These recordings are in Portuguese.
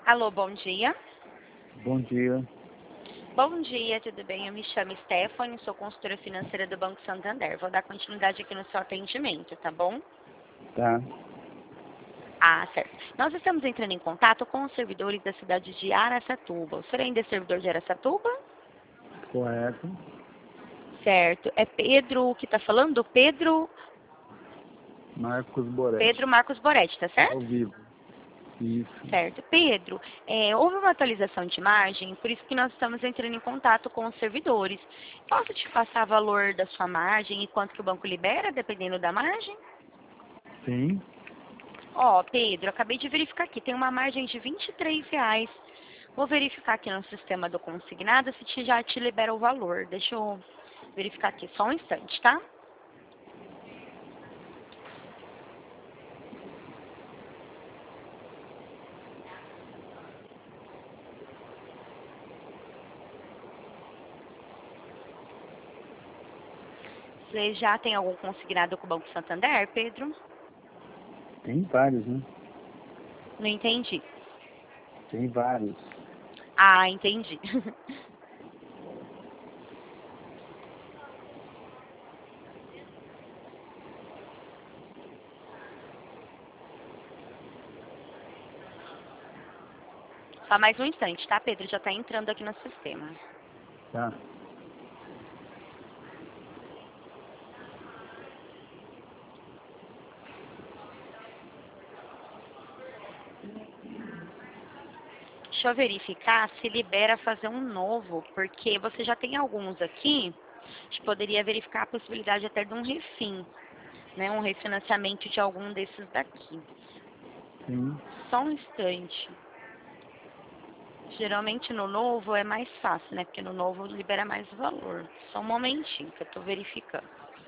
Alô, bom dia. Bom dia. Bom dia, tudo bem? Eu me chamo Stephanie, sou consultora financeira do Banco Santander. Vou dar continuidade aqui no seu atendimento, tá bom? Tá. Ah, certo. Nós estamos entrando em contato com os servidores da cidade de Araçatuba. O senhor ainda é servidor de Araçatuba? Correto. Certo. É Pedro que está falando? Pedro Marcos Boretti. Marcos Boretti, tá certo? Ao vivo. Isso. Certo. Pedro, houve uma atualização de margem, por isso que nós estamos entrando em contato com os servidores. Posso te passar o valor da sua margem e quanto que o banco libera, dependendo da margem? Sim. Ó, Pedro, acabei de verificar aqui, tem uma margem de R$ 23. Vou verificar aqui no sistema do consignado se já te libera o valor. Deixa eu verificar aqui só um instante, tá? Você já tem algum consignado com o Banco Santander, Pedro? Tem vários, né? Não entendi. Tem vários. Ah, entendi. Só mais um instante, tá, Pedro? Já tá entrando aqui no sistema. Tá. Deixa eu verificar se libera fazer um novo, porque você já tem alguns aqui. A gente poderia verificar a possibilidade até de um refim, né? Um refinanciamento de algum desses daqui. Sim. Só um instante. Geralmente no novo é mais fácil, né? Porque no novo libera mais valor. Só um momentinho que eu tô verificando.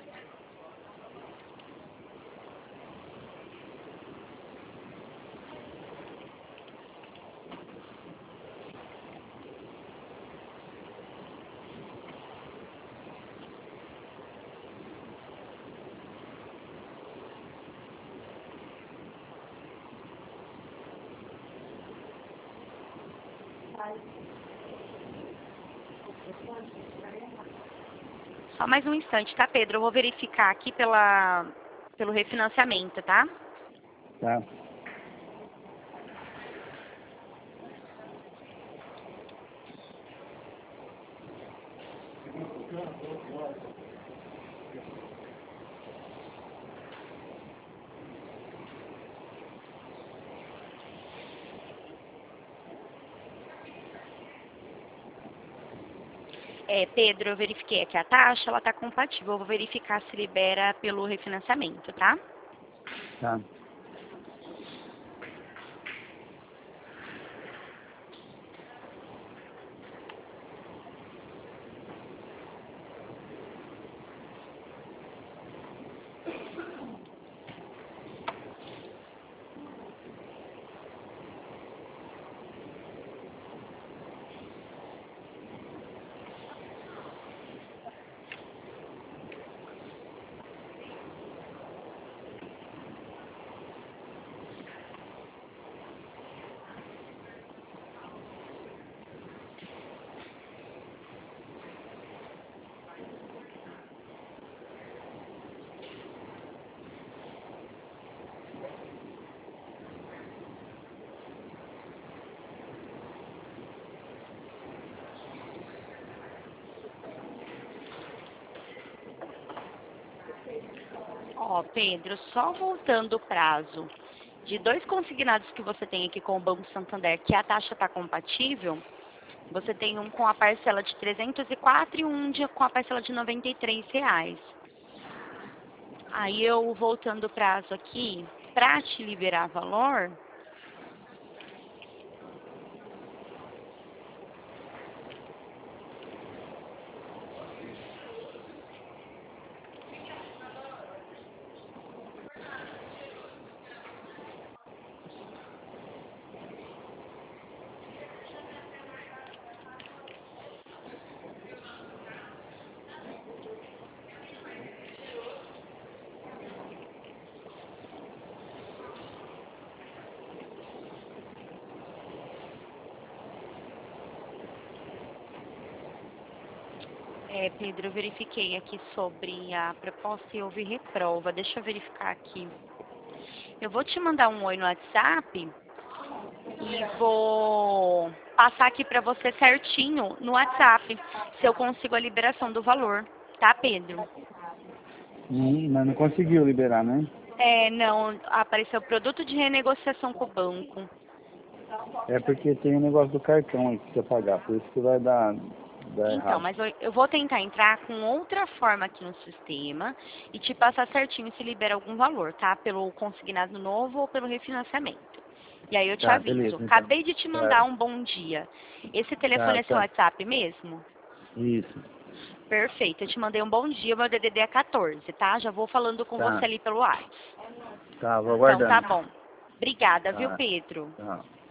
Só mais um instante, tá, Pedro? Eu vou verificar aqui pelo refinanciamento, tá? Tá. Pedro, eu verifiquei aqui a taxa, ela tá compatível. Eu vou verificar se libera pelo refinanciamento, tá? Tá. Ó, Pedro, só voltando o prazo de dois consignados que você tem aqui com o Banco Santander, que a taxa está compatível, você tem um com a parcela de 304 e um com a parcela de R$ 93. Aí eu, voltando o prazo aqui, para te liberar valor, Pedro, eu verifiquei aqui sobre a proposta e houve reprova. Deixa eu verificar aqui. Eu vou te mandar um oi no WhatsApp e vou passar aqui para você certinho no WhatsApp, se eu consigo a liberação do valor, tá, Pedro? Mas não conseguiu liberar, né? Não, apareceu produto de renegociação com o banco. É porque tem um negócio do cartão aí que você pagar, por isso que vai dar Então, errado. mas eu vou tentar entrar com outra forma aqui no sistema e te passar certinho se libera algum valor, tá? Pelo consignado novo ou pelo refinanciamento. E aí eu te Tá, aviso. beleza, então. Acabei de te mandar um bom dia. Esse telefone é seu Tá. WhatsApp mesmo? Isso. Perfeito, eu te mandei um bom dia, meu DDD é 14, tá? Já vou falando com Tá. você ali pelo WhatsApp. Tá, vou Então tá aguardando. bom. Obrigada, viu, Tá, Pedro? tá.